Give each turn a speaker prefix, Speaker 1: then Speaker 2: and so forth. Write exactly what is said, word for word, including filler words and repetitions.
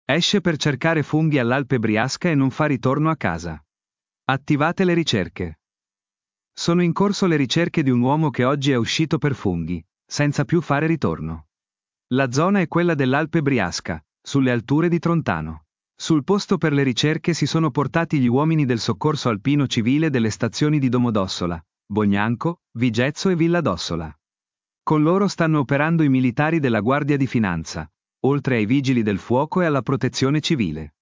Speaker 1: Esce per cercare funghi all'Alpe Briasca e non fa ritorno a casa. Attivate le ricerche. Sono in corso le ricerche di un uomo che oggi è uscito per funghi, senza più fare ritorno. La zona è quella dell'Alpe Briasca, sulle alture di Trontano. Sul posto per le ricerche si sono portati gli uomini del soccorso alpino civile delle stazioni di Domodossola, Bognanco, Vigezzo e Villadossola. Con loro stanno operando i militari della Guardia di Finanza, oltre ai vigili del fuoco e alla protezione civile.